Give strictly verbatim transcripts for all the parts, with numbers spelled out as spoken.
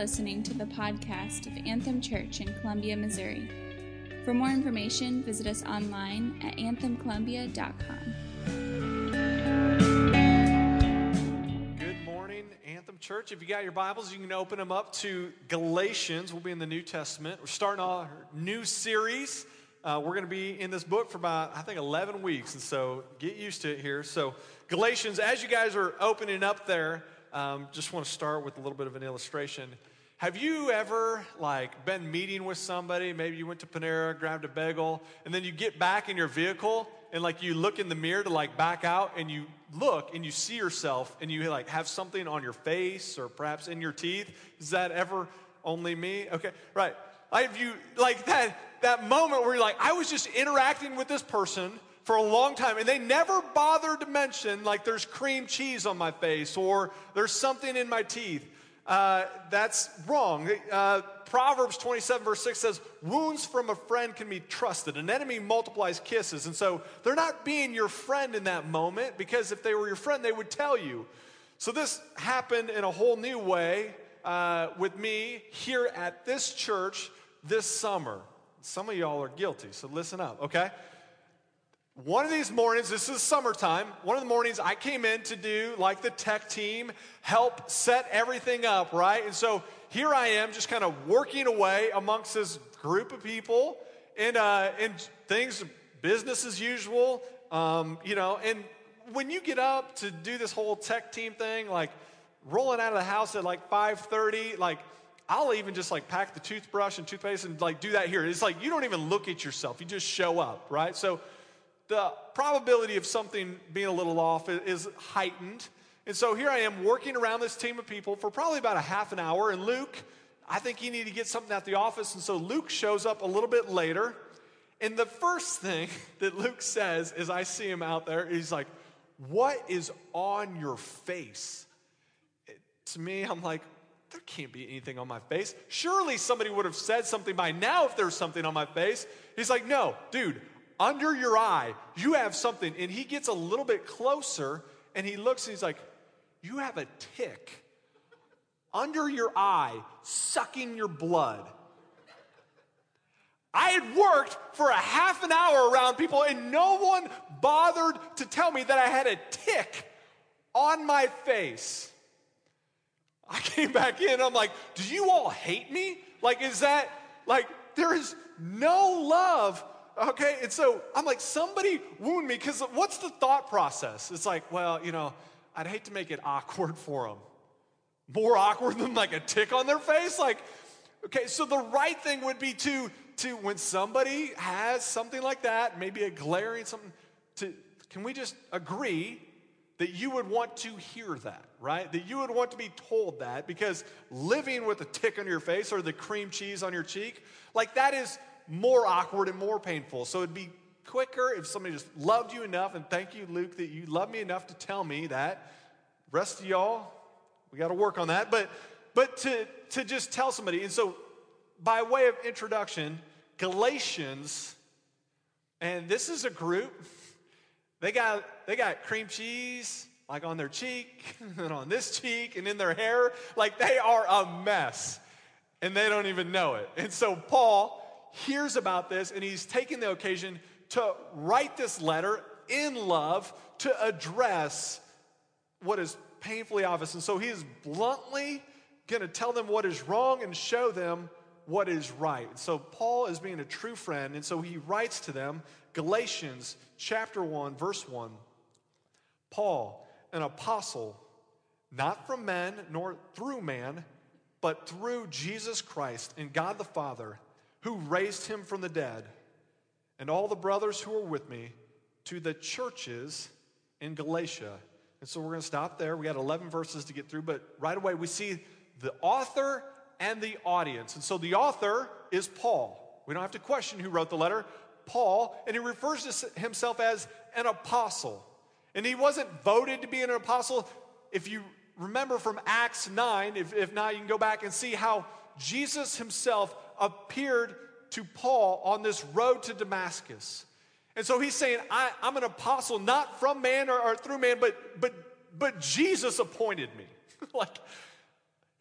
listening to the podcast of Anthem Church in Columbia, Missouri. For more information, visit us online at anthem columbia dot com. Good morning, Anthem Church. If you got your Bibles, you can open them up to Galatians. We'll be in the New Testament. We're starting our new series. Uh, we're going to be in this book for about, I think, eleven weeks, and so get used to it here. So Galatians, as you guys are opening up there, um, just want to start with a little bit of an illustration. Have you ever, like, been meeting with somebody? Maybe you went to Panera, grabbed a bagel, and then you get back in your vehicle, and, like, you look in the mirror to, like, back out, and you look, and you see yourself, and you, like, have something on your face or perhaps in your teeth? Is that ever only me? Okay, right. I have you, like, that, that moment where you're like, I was just interacting with this person for a long time, and they never bothered to mention, like, there's cream cheese on my face or there's something in my teeth. Uh, that's wrong. Uh, Proverbs twenty-seven verse six says, wounds from a friend can be trusted. An enemy multiplies kisses. And so they're not being your friend in that moment, because if they were your friend, they would tell you. So this happened in a whole new way uh, with me here at this church this summer. Some of y'all are guilty, so listen up, okay? One of these mornings, this is summertime, one of the mornings I came in to do, like the tech team, help set everything up, right? And so here I am just kind of working away amongst this group of people, and, uh, and things, business as usual, um, you know, and when you get up to do this whole tech team thing, like rolling out of the house at like five thirty, like I'll even just like pack the toothbrush and toothpaste and like do that here. It's like you don't even look at yourself, you just show up, right? So the probability of something being a little off is heightened. And so here I am working around this team of people for probably about a half an hour. And Luke, I think he needed to get something at the office. And so Luke shows up a little bit later. And the first thing that Luke says as I see him out there, he's like, what is on your face? It, to me, I'm like, there can't be anything on my face. Surely somebody would have said something by now if there's something on my face. He's like, no, dude. Under your eye, you have something. And he gets a little bit closer, and he looks, and he's like, you have a tick under your eye, sucking your blood. I had worked for a half an hour around people, and no one bothered to tell me that I had a tick on my face. I came back in, I'm like, do you all hate me? Like, is that, like, there is no love. Okay, and so I'm like, somebody wound me, because what's the thought process? It's like, well, you know, I'd hate to make it awkward for them. More awkward than like a tick on their face? Like, okay, so the right thing would be to, to when somebody has something like that, maybe a glaring something, to can we just agree that you would want to hear that, right? That you would want to be told that, because living with a tick on your face or the cream cheese on your cheek, like that is more awkward and more painful. So it'd be quicker if somebody just loved you enough, and thank you, Luke, that you love me enough to tell me that. Rest of y'all, we got to work on that. But but to, to just tell somebody. And so by way of introduction, Galatians, and this is a group, they got they got cream cheese like on their cheek and on this cheek and in their hair. Like they are a mess, and they don't even know it. And so Paul hears about this, and he's taking the occasion to write this letter in love to address what is painfully obvious. And so he is bluntly going to tell them what is wrong and show them what is right. And so Paul is being a true friend, and so he writes to them, Galatians chapter one, verse one, Paul, an apostle, not from men nor through man, but through Jesus Christ and God the Father, who raised him from the dead, and all the brothers who are with me, to the churches in Galatia. And so we're going to stop there. We got eleven verses to get through, but right away we see the author and the audience. And so the author is Paul. We don't have to question who wrote the letter. Paul, and he refers to himself as an apostle. And he wasn't voted to be an apostle. If you remember from Acts nine, if, if not, you can go back and see how Jesus himself appeared to Paul on this road to Damascus. And so he's saying, I, I'm an apostle, not from man or, or through man, but, but, but Jesus appointed me. Like,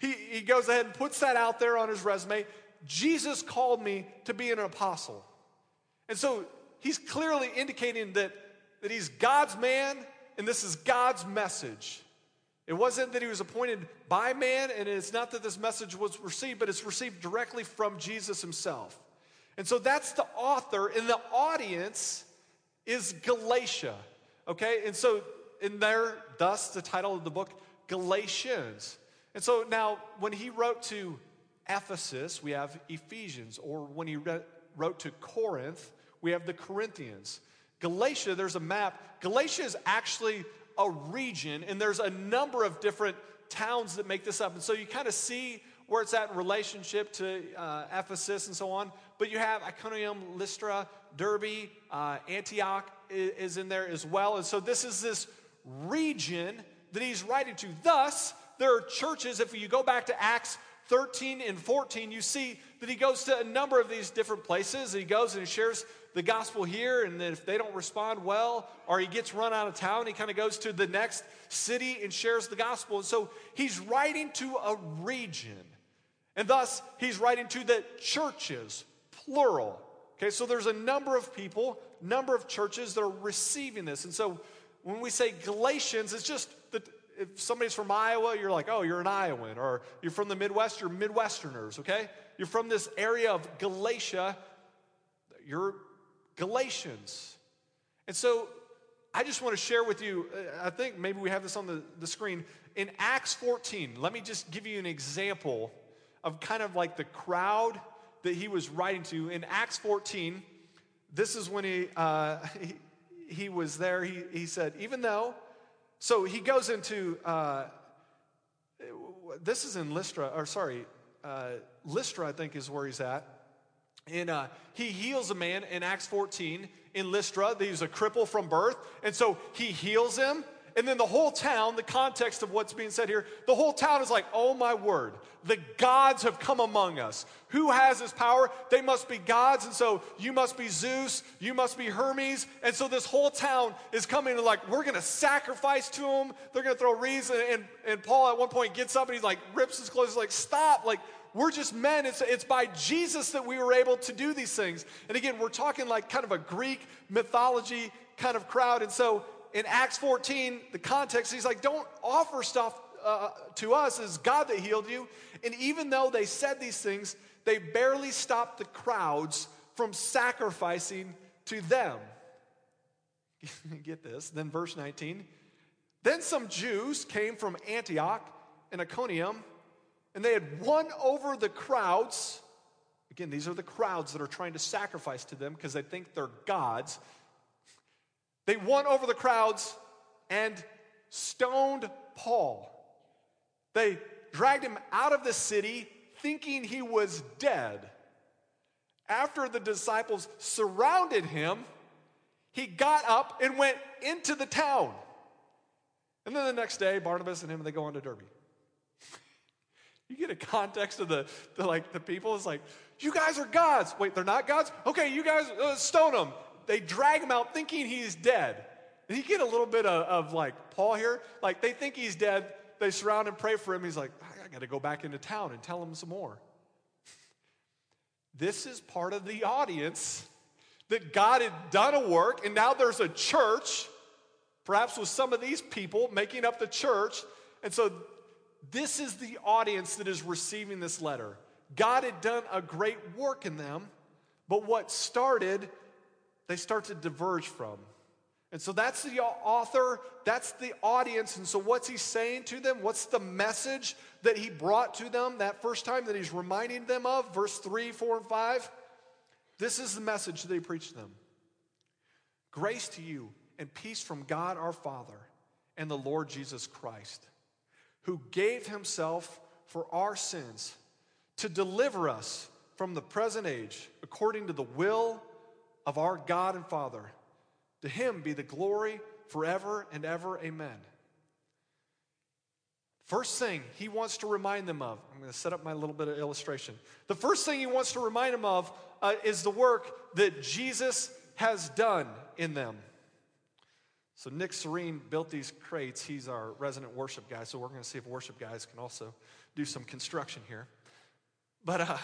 He, he goes ahead and puts that out there on his resume. Jesus called me to be an apostle. And so he's clearly indicating that, that he's God's man, and this is God's message. It wasn't that he was appointed by man, and it's not that this message was received, but it's received directly from Jesus himself. And so that's the author, and the audience is Galatia, okay? And so in there, thus the title of the book, Galatians. And so now when he wrote to Ephesus, we have Ephesians, or when he re- wrote to Corinth, we have the Corinthians. Galatia, there's a map. Galatia is actually a region, and there's a number of different towns that make this up. And so you kind of see where it's at in relationship to uh, Ephesus and so on. But you have Iconium, Lystra, Derbe, uh, Antioch is, is in there as well. And so this is this region that he's writing to. Thus, there are churches, if you go back to Acts thirteen and fourteen, you see that he goes to a number of these different places. He goes and he shares the gospel here, and then if they don't respond well, or he gets run out of town, he kind of goes to the next city and shares the gospel. And so he's writing to a region. And thus, he's writing to the churches, plural. Okay, so there's a number of people, number of churches that are receiving this. And so when we say Galatians, it's just that if somebody's from Iowa, you're like, oh, you're an Iowan. Or you're from the Midwest, you're Midwesterners, okay? You're from this area of Galatia, you're Galatians. And so I just want to share with you, I think maybe we have this on the, the screen. In Acts fourteen, let me just give you an example of kind of like the crowd that he was writing to. In Acts fourteen, this is when he uh, he, he was there. He, he said, even though, so he goes into, uh, this is in Lystra, or sorry, uh, Lystra I think is where he's at. And uh, he heals a man in Acts fourteen in Lystra. He's a cripple from birth. And so he heals him. And then the whole town, the context of what's being said here, the whole town is like, oh my word, the gods have come among us. Who has this power? They must be gods. And so you must be Zeus, you must be Hermes. And so this whole town is coming and like, we're going to sacrifice to them. They're going to throw wreaths. And, and, and Paul at one point gets up and he's like, rips his clothes. He's like, stop. Like, we're just men. It's, it's by Jesus that we were able to do these things. And again, we're talking like kind of a Greek mythology kind of crowd. And so in Acts fourteen, the context, he's like, don't offer stuff uh, to us. It's God that healed you. And even though they said these things, they barely stopped the crowds from sacrificing to them. Get this. Then verse nineteen. Then some Jews came from Antioch and Iconium, and they had won over the crowds. Again, these are the crowds that are trying to sacrifice to them because they think they're gods. They won over the crowds and stoned Paul. They dragged him out of the city thinking he was dead. After the disciples surrounded him, he got up and went into the town. And then the next day, Barnabas and him, they go on to Derbe. You get a context of the, the like the people. It's like, you guys are gods. Wait, they're not gods? Okay, you guys uh, stone him. They drag him out thinking he's dead. And you get a little bit of, of like Paul here. Like they think he's dead. They surround and pray for him. He's like, I got to go back into town and tell him some more. This is part of the audience that God had done a work, and now there's a church, perhaps with some of these people making up the church. And so this is the audience that is receiving this letter. God had done a great work in them, but what started, they start to diverge from. And so that's the author, that's the audience. And so what's he saying to them? What's the message that he brought to them that first time that he's reminding them of? Verse three, four, and five. This is the message that he preached to them. Grace to you and peace from God our Father and the Lord Jesus Christ, who gave himself for our sins to deliver us from the present age according to the will of our God and Father. To him be the glory forever and ever. Amen. First thing he wants to remind them of, I'm going to set up my little bit of illustration. The first thing he wants to remind them of uh, is the work that Jesus has done in them. So Nick Serene built these crates. He's our resident worship guy, so we're going to see if worship guys can also do some construction here. But uh,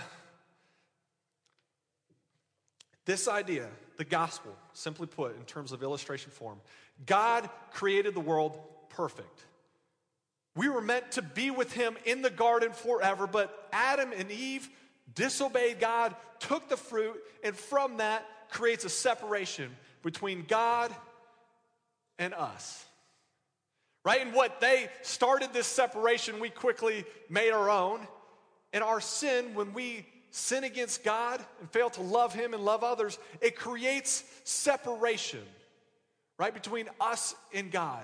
this idea, the gospel, simply put in terms of illustration form, God created the world perfect. We were meant to be with him in the garden forever, but Adam and Eve disobeyed God, took the fruit, and from that creates a separation between God and us. Right? And what they started this separation, we quickly made our own. And our sin, when we sin against God and fail to love him and love others, it creates separation, right, between us and God.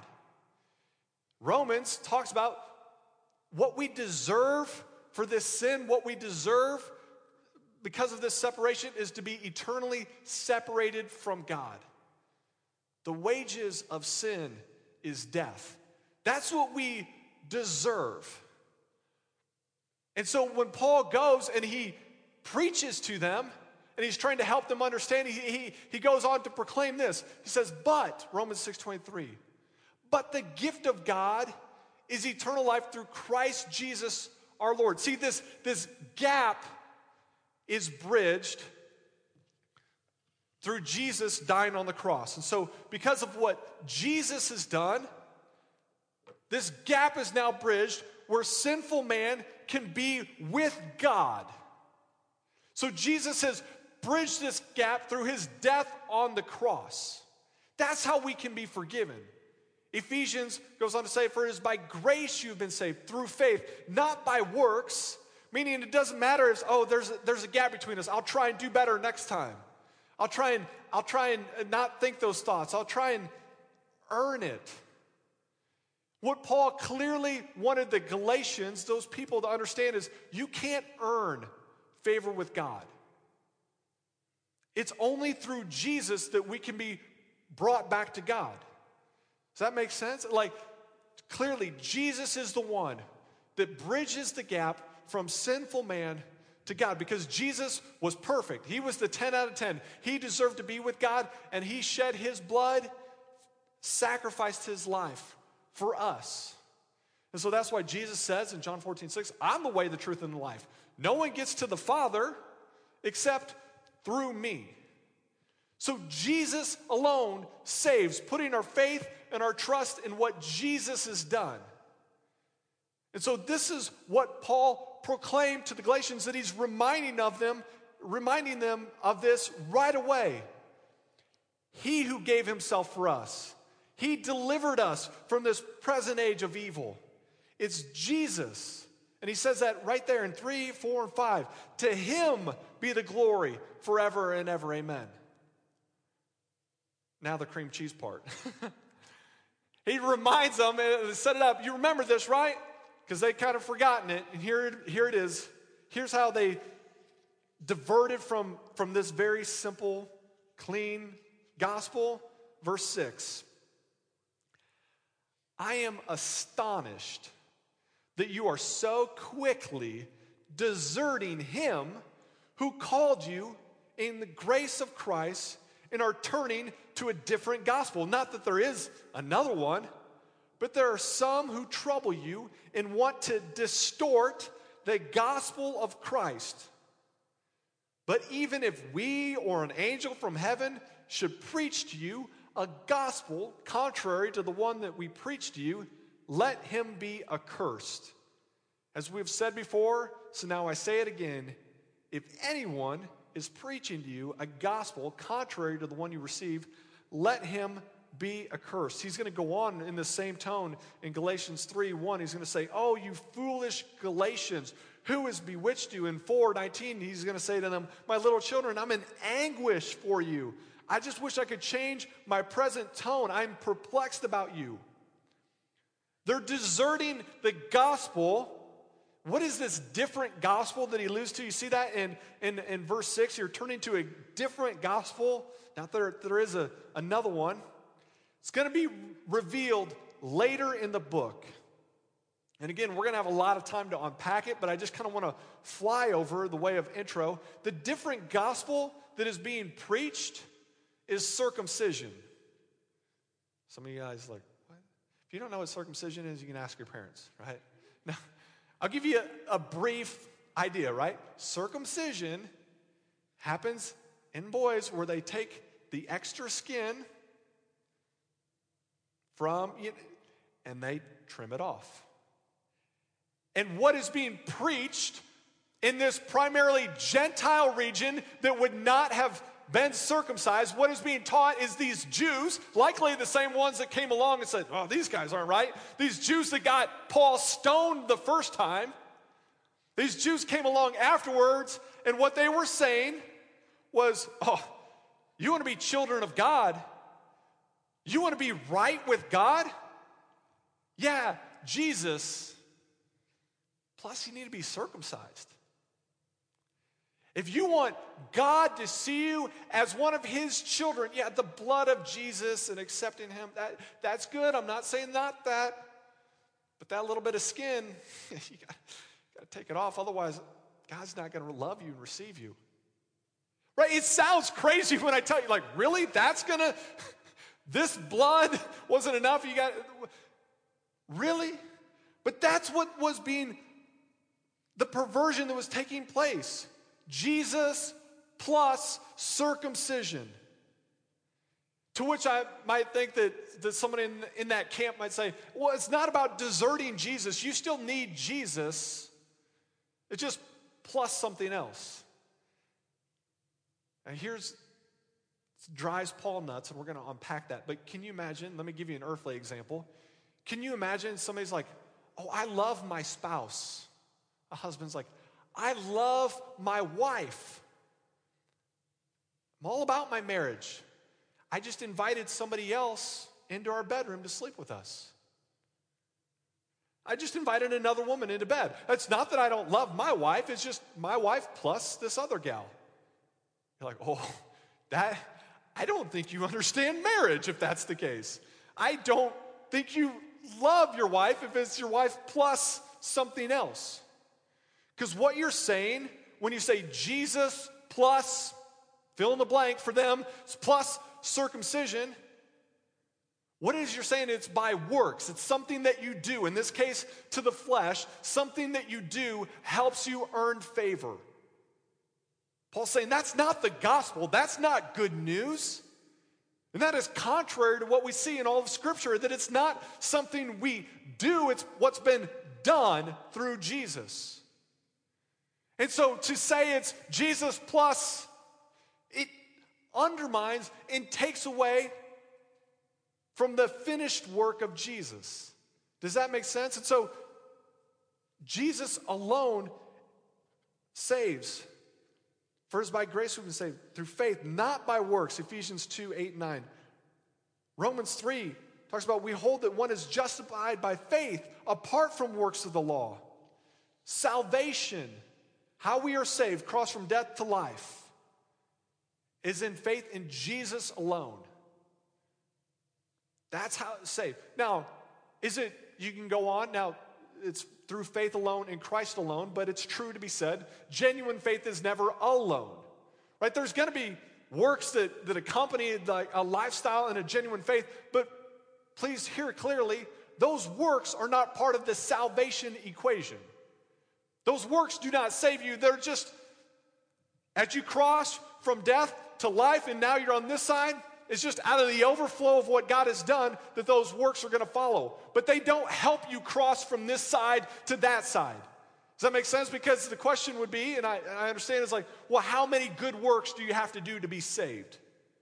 Romans talks about what we deserve for this sin, what we deserve because of this separation is to be eternally separated from God. The wages of sin is death. That's what we deserve. And so when Paul goes and he preaches to them, and he's trying to help them understand, he, he, he goes on to proclaim this. He says, but, Romans six twenty-three, but the gift of God is eternal life through Christ Jesus our Lord. See, this, this gap is bridged through Jesus dying on the cross. And so because of what Jesus has done, this gap is now bridged where sinful man can be with God. So Jesus has bridged this gap through his death on the cross. That's how we can be forgiven. Ephesians goes on to say, for it is by grace you've been saved, through faith, not by works, meaning it doesn't matter if, oh, there's a, there's a gap between us. I'll try and do better next time. I'll try and I'll try and not think those thoughts. I'll try and earn it. What Paul clearly wanted the Galatians, those people, to understand is you can't earn favor with God. It's only through Jesus that we can be brought back to God. Does that make sense? Like, clearly, Jesus is the one that bridges the gap from sinful man to God, because Jesus was perfect. He was the ten out of ten. He deserved to be with God, and he shed his blood, sacrificed his life for us. And so that's why Jesus says in John fourteen six, I'm the way, the truth, and the life. No one gets to the Father except through me. So Jesus alone saves, putting our faith and our trust in what Jesus has done. And so this is what Paul proclaimed to the Galatians, that he's reminding of them, reminding them of this right away. He who gave himself for us, he delivered us from this present age of evil. It's Jesus. And he says that right there in three, four, and five. To him be the glory forever and ever. Amen. Now the cream cheese part. He reminds them, and set it up. You remember this, right? Because they kind of forgotten it. And here, here it is. Here's how they diverted from, from this very simple, clean gospel. Verse six. I am astonished that you are so quickly deserting him who called you in the grace of Christ and are turning to a different gospel. Not that there is another one, but there are some who trouble you and want to distort the gospel of Christ. But even if we or an angel from heaven should preach to you a gospel contrary to the one that we preach to you, let him be accursed. As we've said before, so now I say it again, if anyone is preaching to you a gospel contrary to the one you receive, let him be accursed. He's going to go on in the same tone in Galatians three one. He's going to say, oh, you foolish Galatians, who has bewitched you? In four nineteen, he's going to say to them, my little children, I'm in anguish for you. I just wish I could change my present tone. I'm perplexed about you. They're deserting the gospel. What is this different gospel that he alludes to? You see that in, in, in verse six. You're turning to a different gospel. Now there, there is a, another one. It's going to be revealed later in the book. And again, we're going to have a lot of time to unpack it, but I just kind of want to fly over the way of intro. The different gospel that is being preached is circumcision. Some of you guys are like, what? If you don't know what circumcision is, you can ask your parents, right? Now, I'll give you a, a brief idea, right? Circumcision happens in boys where they take the extra skin from, you know, and they trim it off. And what is being preached in this primarily Gentile region that would not have been circumcised, what is being taught is these Jews, likely the same ones that came along and said, oh, these guys aren't right. These Jews that got Paul stoned the first time, these Jews came along afterwards, and what they were saying was, oh, you want to be children of God? You want to be right with God? Yeah, Jesus. Plus, you need to be circumcised. If you want God to see you as one of his children, yeah, the blood of Jesus and accepting him, that, that's good. I'm not saying not that. But that little bit of skin, you got, got to take it off. Otherwise, God's not going to love you and receive you. Right? It sounds crazy when I tell you, like, really? That's going to, this blood wasn't enough? You got, really? But that's what was being, the perversion that was taking place. Jesus plus circumcision. To which I might think that, that someone in, in that camp might say, well, it's not about deserting Jesus. You still need Jesus. It's just plus something else. And here's, it drives Paul nuts, and we're going to unpack that. But can you imagine, let me give you an earthly example. Can you imagine somebody's like, oh, I love my spouse. A husband's like, I love my wife. I'm all about my marriage. I just invited somebody else into our bedroom to sleep with us. I just invited another woman into bed. It's not that I don't love my wife, it's just my wife plus this other gal. You're like, oh, that, I don't think you understand marriage if that's the case. I don't think you love your wife if it's your wife plus something else. Because what you're saying when you say Jesus plus, fill in the blank for them, plus circumcision, what is you're saying? It's by works. It's something that you do. In this case, to the flesh, something that you do helps you earn favor. Paul's saying that's not the gospel. That's not good news. And that is contrary to what we see in all of Scripture, that it's not something we do. It's what's been done through Jesus. And so to say it's Jesus plus, it undermines and takes away from the finished work of Jesus. Does that make sense? And so Jesus alone saves. First, by grace we've been saved through faith, not by works. Ephesians two, eight, nine. Romans three talks about we hold that one is justified by faith apart from works of the law. Salvation, how we are saved, cross from death to life, is in faith in Jesus alone. That's how it's saved. Now, is it, you can go on, now it's through faith alone in Christ alone, but it's true to be said, genuine faith is never alone. Right? There's going to be works that, that accompany like a lifestyle and a genuine faith, but please hear clearly, those works are not part of the salvation equation. Those works do not save you. They're just, as you cross from death to life and now you're on this side, it's just out of the overflow of what God has done that those works are going to follow. But they don't help you cross from this side to that side. Does that make sense? Because the question would be, and I, and I understand, it's like, well, how many good works do you have to do to be saved?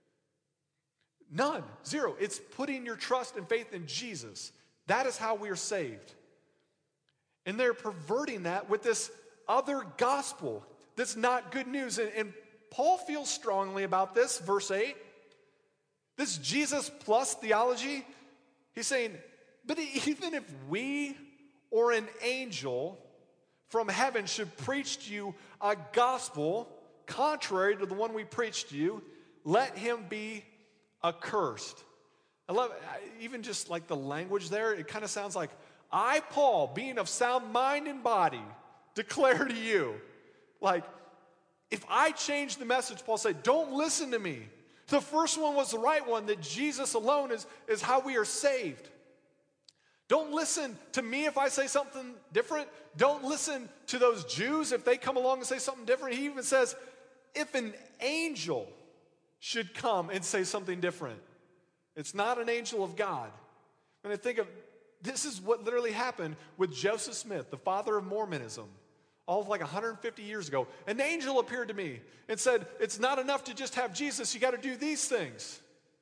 None. Zero. It's putting your trust and faith in Jesus. That is how we are saved. And they're perverting that with this other gospel that's not good news. And, and Paul feels strongly about this, verse eight. This Jesus plus theology, he's saying, but even if we or an angel from heaven should preach to you a gospel contrary to the one we preached to you, let him be accursed. I love it. Even just like the language there, it kind of sounds like, I, Paul, being of sound mind and body, declare to you. Like, if I change the message, Paul said, don't listen to me. The first one was the right one, that Jesus alone is, is how we are saved. Don't listen to me if I say something different. Don't listen to those Jews if they come along and say something different. He even says, if an angel should come and say something different, it's not an angel of God. And I think of, this is what literally happened with Joseph Smith, the father of Mormonism, all of like one hundred fifty years ago. An angel appeared to me and said, it's not enough to just have Jesus, you got to do these things.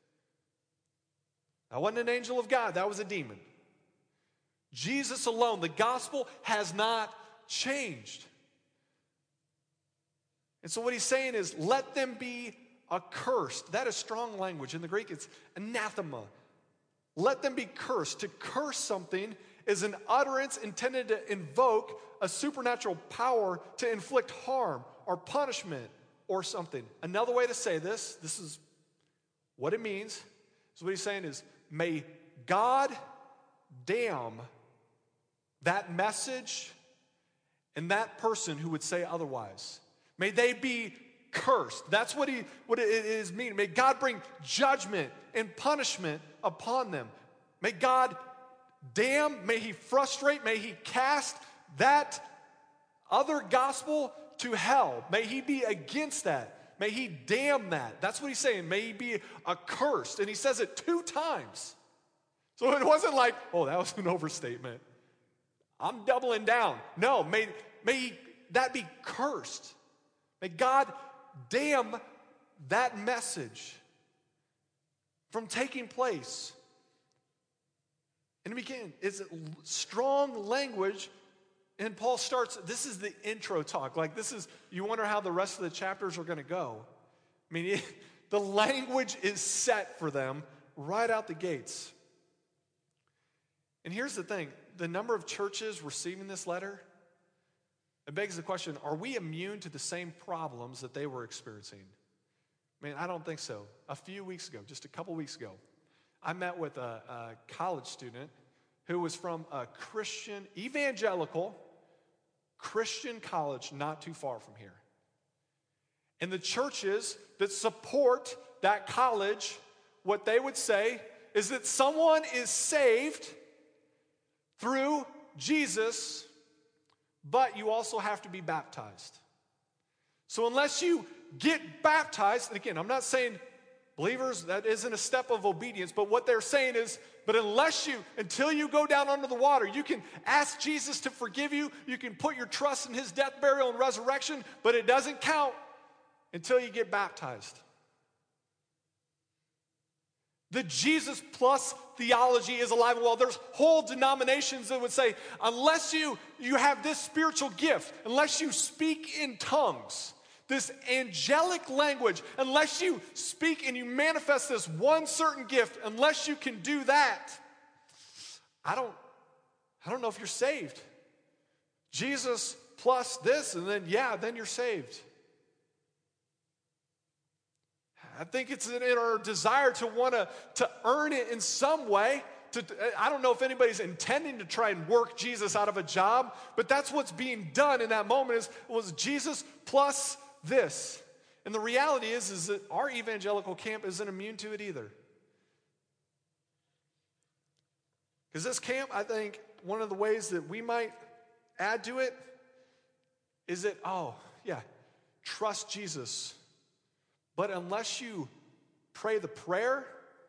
That wasn't an angel of God, that was a demon. Jesus alone, the gospel has not changed. And so what he's saying is, let them be accursed. That is strong language. In the Greek, it's anathema. Let them be cursed. To curse something is an utterance intended to invoke a supernatural power to inflict harm or punishment or something. Another way to say this, this is what it means. So what he's saying is, may God damn that message and that person who would say otherwise. May they be cursed. That's what he what it is mean. May God bring judgment and punishment upon them. May God damn, may he frustrate, may he cast that other gospel to hell. May he be against that. May he damn that. That's what he's saying. May he be accursed. And he says it two times. So it wasn't like, oh, that was an overstatement. I'm doubling down. No, may, may that be cursed. May God damn that message from taking place. And again, it's strong language. And Paul starts, this is the intro talk. Like this is, you wonder how the rest of the chapters are going to go. I mean, it, the language is set for them right out the gates. And here's the thing, the number of churches receiving this letter, it begs the question, are we immune to the same problems that they were experiencing? I mean, I don't think so. A few weeks ago, just a couple weeks ago, I met with a, a college student who was from a Christian, evangelical, Christian college not too far from here. And the churches that support that college, what they would say is that someone is saved through Jesus, but you also have to be baptized. So unless you get baptized, and again, I'm not saying believers, that isn't a step of obedience, but what they're saying is, but unless you, until you go down under the water, you can ask Jesus to forgive you, you can put your trust in his death, burial, and resurrection, but it doesn't count until you get baptized. The Jesus plus theology is alive and well. There's whole denominations that would say, unless you, you have this spiritual gift, unless you speak in tongues, this angelic language, unless you speak and you manifest this one certain gift, unless you can do that, I don't, I don't know if you're saved. Jesus plus this, and then, yeah, then you're saved. I think it's in our desire to want to, to earn it in some way. To, I don't know if anybody's intending to try and work Jesus out of a job, but that's what's being done in that moment is was Jesus plus this. And the reality is, is that our evangelical camp isn't immune to it either. Because this camp, I think, one of the ways that we might add to it is that, oh, yeah, trust Jesus. But unless you pray the prayer,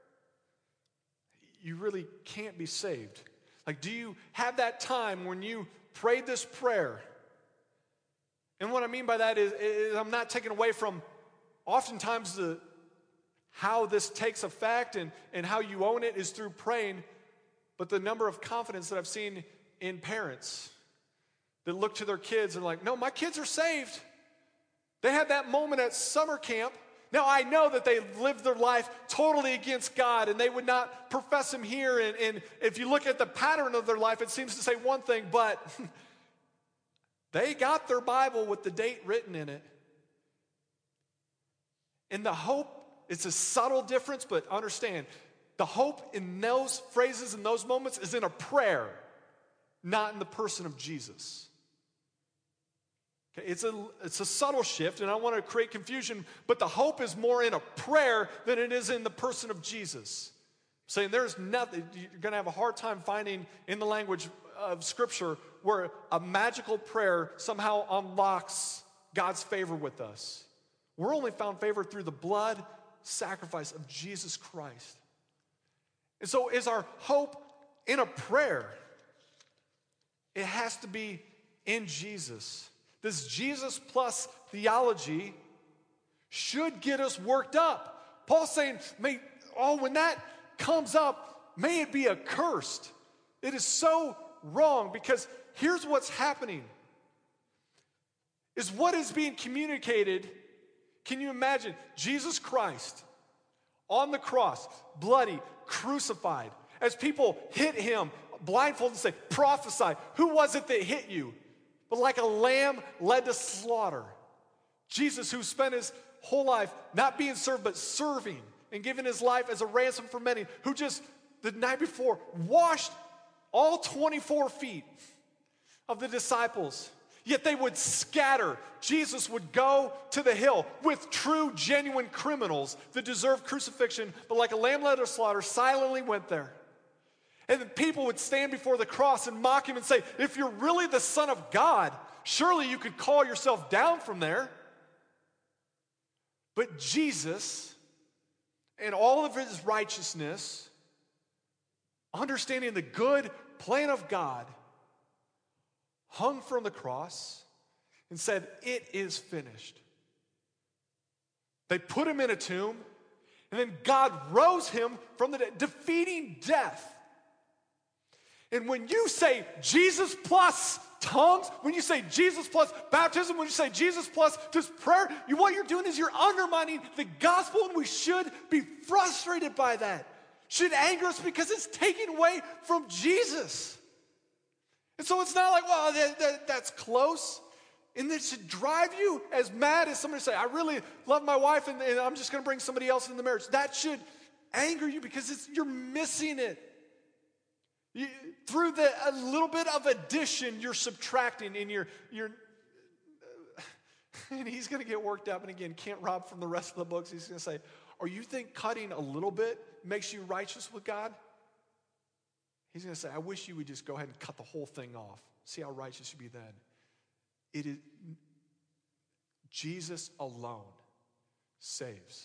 you really can't be saved. Like, do you have that time when you prayed this prayer? And what I mean by that is, is I'm not taking away from oftentimes the how this takes effect and, and how you own it is through praying, but the number of confidence that I've seen in parents that look to their kids and like, no, my kids are saved. They had that moment at summer camp. Now, I know that they lived their life totally against God and they would not profess him here. And, and if you look at the pattern of their life, it seems to say one thing, but they got their Bible with the date written in it. And the hope, it's a subtle difference, but understand, the hope in those phrases, in those moments, is in a prayer, not in the person of Jesus. Okay, it's a, it's a subtle shift, and I don't want to create confusion, but the hope is more in a prayer than it is in the person of Jesus. Saying there's nothing, you're going to have a hard time finding in the language of Scripture where a magical prayer somehow unlocks God's favor with us. We're only found favor through the blood sacrifice of Jesus Christ. And so is our hope in a prayer? It has to be in Jesus. This Jesus plus theology should get us worked up. Paul's saying, may, oh, when that comes up, may it be accursed. It is so wrong because here's what's happening. Is what is being communicated, can you imagine? Jesus Christ on the cross, bloody, crucified. As people hit him, blindfolded and say, prophesy. Who was it that hit you? But like a lamb led to slaughter. Jesus, who spent his whole life not being served, but serving and giving his life as a ransom for many, who just the night before washed all twenty-four feet of the disciples. Yet they would scatter. Jesus would go to the hill with true, genuine criminals that deserved crucifixion, but like a lamb led to slaughter, silently went there. And then people would stand before the cross and mock him and say, if you're really the Son of God, surely you could call yourself down from there. But Jesus, and all of his righteousness, understanding the good plan of God, hung from the cross and said, it is finished. They put him in a tomb, and then God rose him from the dead, defeating death. And when you say Jesus plus tongues, when you say Jesus plus baptism, when you say Jesus plus this prayer, you, what you're doing is you're undermining the gospel, and we should be frustrated by that. Should anger us because it's taken away from Jesus. And so it's not like, well, that, that, that's close. And it should drive you as mad as somebody say, I really love my wife, and, and I'm just going to bring somebody else into the marriage. That should anger you because it's, you're missing it. You, through the, a little bit of addition, you're subtracting, and you're, you're uh, and he's going to get worked up. And again, can't rob from the rest of the books. He's going to say, or you think cutting a little bit makes you righteous with God? He's going to say, I wish you would just go ahead and cut the whole thing off. See how righteous you be then. It is Jesus alone saves.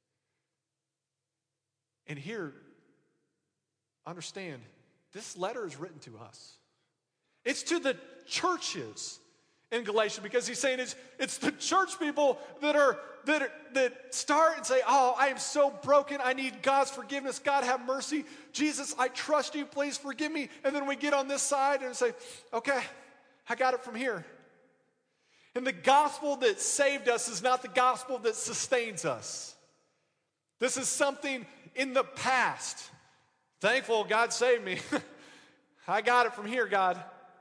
And here, understand, this letter is written to us. It's to the churches in Galatia, because he's saying it's, it's the church people that are that are, that start and say, oh, I am so broken. I need God's forgiveness. God, have mercy. Jesus, I trust you. Please forgive me. And then we get on this side and say, okay, I got it from here. And the gospel that saved us is not the gospel that sustains us. This is something in the past. Thankful God saved me. I got it from here, God.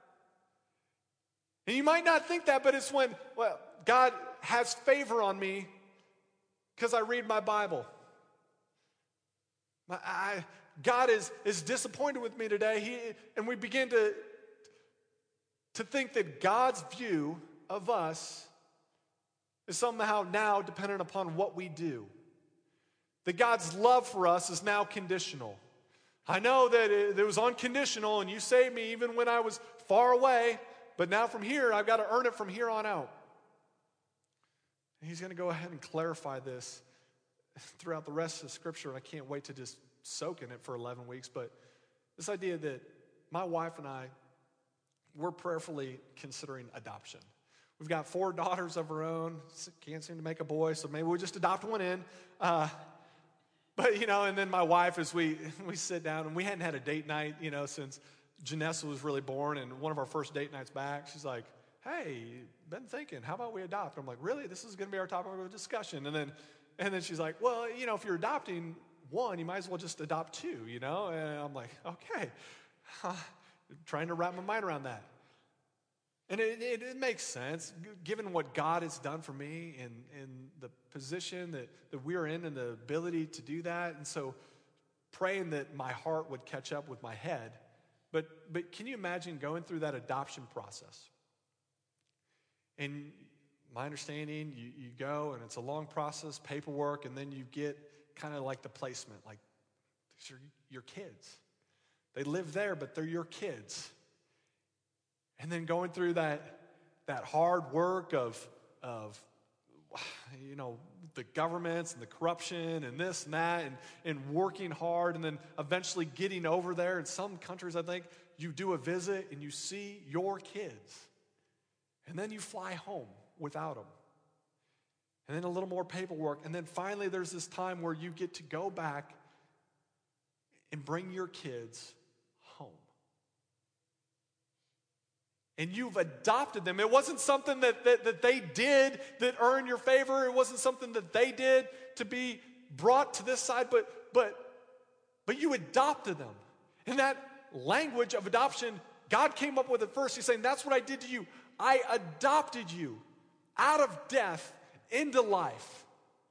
And you might not think that, but it's when, well, God has favor on me because I read my Bible. I, God is, is disappointed with me today. He, and we begin to, to think that God's view of us is somehow now dependent upon what we do. That God's love for us is now conditional. I know that it, it was unconditional, and you saved me even when I was far away, but now from here, I've got to earn it from here on out. And he's going to go ahead and clarify this throughout the rest of Scripture, and I can't wait to just soak in it for eleven weeks, but this idea that my wife and I, we're prayerfully considering adoption. We've got four daughters of our own, can't seem to make a boy, so maybe we'll just adopt one in. Uh, But, you know, and then my wife, as we we sit down, and we hadn't had a date night, you know, since Janessa was really born, and one of our first date nights back, she's like, hey, been thinking, how about we adopt? I'm like, really? This is going to be our topic of discussion. And then and then she's like, well, you know, if you're adopting one, you might as well just adopt two, you know? And I'm like, okay. Huh. Trying to wrap my mind around that. And it, it, it makes sense, given what God has done for me and, and the position that, that we're in and the ability to do that. And so praying that my heart would catch up with my head. But, but can you imagine going through that adoption process? And my understanding, you, you go and it's a long process, paperwork, and then you get kind of like the placement. Like, these are your kids. They live there, but they're your kids. And then going through that, that hard work of, of, you know, the governments and the corruption and this and that and, and working hard and then eventually getting over there. In some countries, I think, you do a visit and you see your kids. And then you fly home without them. And then a little more paperwork. And then finally there's this time where you get to go back and bring your kids home. And you've adopted them. It wasn't something that, that, that they did that earned your favor. It wasn't something that they did to be brought to this side, but, but, but you adopted them. And that language of adoption, God came up with it first. He's saying, that's what I did to you. I adopted you out of death into life.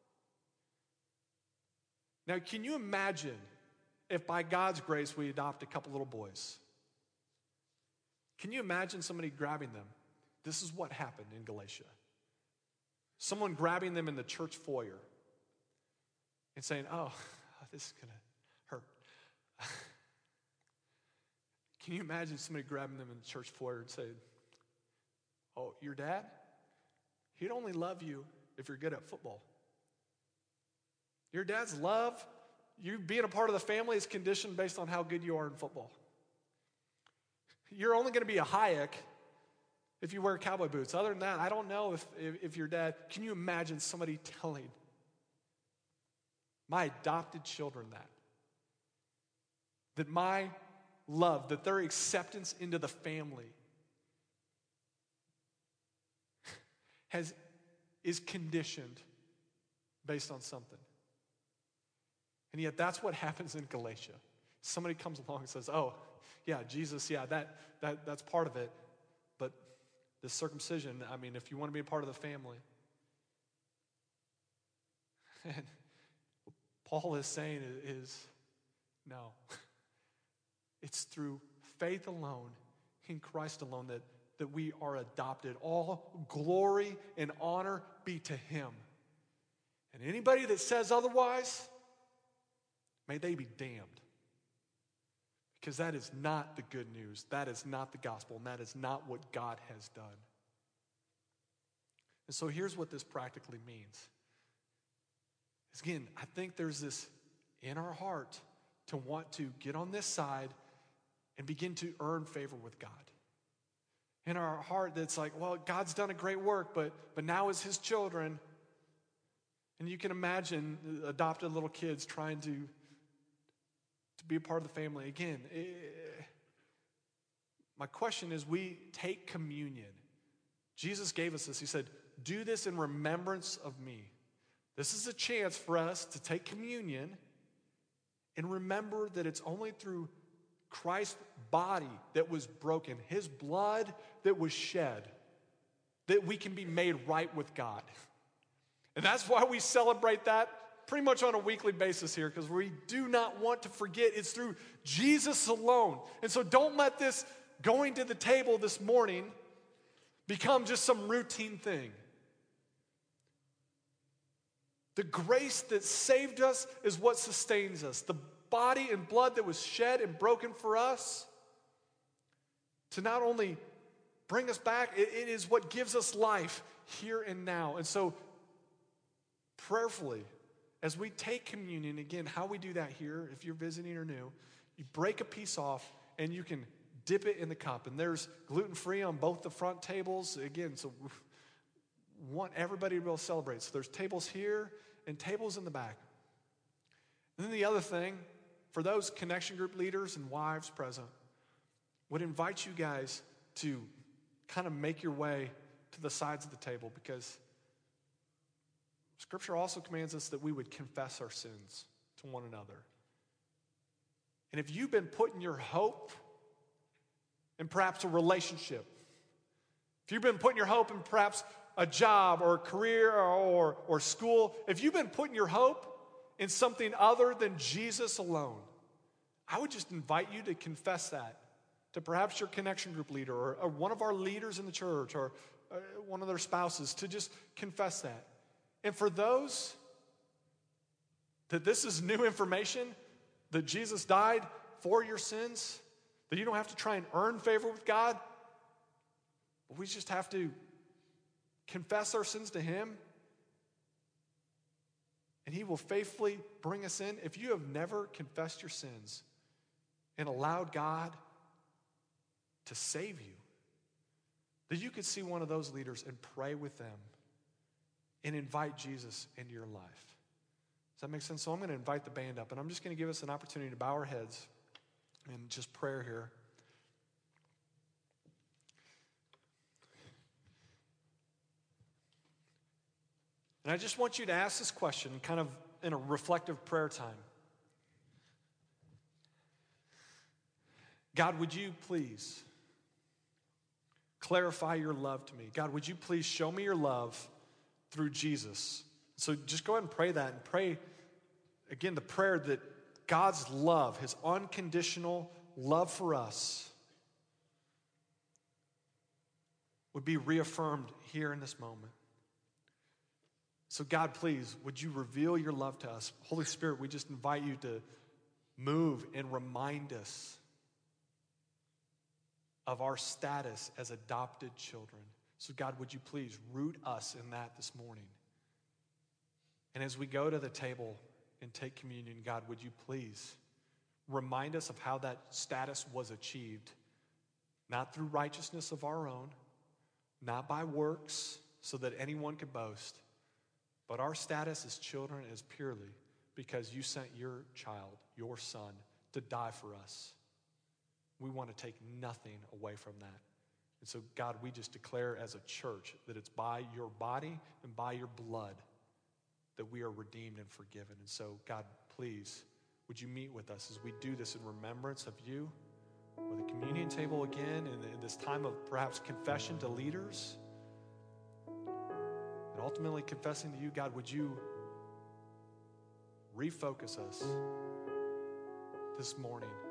Now, can you imagine if by God's grace we adopt a couple little boys? Can you imagine somebody grabbing them? This is what happened in Galatia. Someone grabbing them in the church foyer and saying, oh, this is going to hurt. Can you imagine somebody grabbing them in the church foyer and saying, oh, your dad? He'd only love you if you're good at football. Your dad's love, you being a part of the family, is conditioned based on how good you are in football. You're only going to be a Hayek if you wear cowboy boots. Other than that, I don't know if, if, if your dad, can you imagine somebody telling my adopted children that? That my love, that their acceptance into the family has is conditioned based on something. And yet that's what happens in Galatia. Somebody comes along and says, oh, yeah, Jesus, yeah, that, that that's part of it. But the circumcision, I mean, if you want to be a part of the family. And what Paul is saying is, no. It's through faith alone, in Christ alone, that, that we are adopted. All glory and honor be to him. And anybody that says otherwise, may they be damned. Because that is not the good news. That is not the gospel. And that is not what God has done. And so here's what this practically means. Again, I think there's this in our heart to want to get on this side and begin to earn favor with God. In our heart that's like, well, God's done a great work, but, but now as his children, and you can imagine adopted little kids trying to to be a part of the family. Again, eh, my question is, we take communion. Jesus gave us this. He said, do this in remembrance of me. This is a chance for us to take communion and remember that it's only through Christ's body that was broken, his blood that was shed, that we can be made right with God. And that's why we celebrate that pretty much on a weekly basis here, because we do not want to forget it's through Jesus alone. And so don't let this going to the table this morning become just some routine thing. The grace that saved us is what sustains us. The body and blood that was shed and broken for us to not only bring us back, it, it is what gives us life here and now. And so prayerfully, as we take communion, again, how we do that here, if you're visiting or new, you break a piece off and you can dip it in the cup. And there's gluten-free on both the front tables. Again, so we want everybody to be able to celebrate. So there's tables here and tables in the back. And then the other thing, for those connection group leaders and wives present, would invite you guys to kind of make your way to the sides of the table, because Scripture also commands us that we would confess our sins to one another. And if you've been putting your hope in perhaps a relationship, if you've been putting your hope in perhaps a job or a career or, or, or school, if you've been putting your hope in something other than Jesus alone, I would just invite you to confess that to perhaps your connection group leader or, or one of our leaders in the church or uh, one of their spouses, to just confess that. And for those that this is new information, that Jesus died for your sins, that you don't have to try and earn favor with God, but we just have to confess our sins to him, and he will faithfully bring us in. If you have never confessed your sins and allowed God to save you, that you could see one of those leaders and pray with them and invite Jesus into your life. Does that make sense? So I'm going to invite the band up, and I'm just going to give us an opportunity to bow our heads and just prayer here. And I just want you to ask this question kind of in a reflective prayer time. God, would you please clarify your love to me? God, would you please show me your love through Jesus? So just go ahead and pray that, and pray, again, the prayer that God's love, his unconditional love for us, would be reaffirmed here in this moment. So God, please, would you reveal your love to us? Holy Spirit, we just invite you to move and remind us of our status as adopted children. So God, would you please root us in that this morning? And as we go to the table and take communion, God, would you please remind us of how that status was achieved, not through righteousness of our own, not by works so that anyone could boast, but our status as children is purely because you sent your child, your son, to die for us. We want to take nothing away from that. And so, God, we just declare as a church that it's by your body and by your blood that we are redeemed and forgiven. And so, God, please, would you meet with us as we do this in remembrance of you, with the communion table again, and in this time of perhaps confession to leaders, and ultimately confessing to you. God, would you refocus us this morning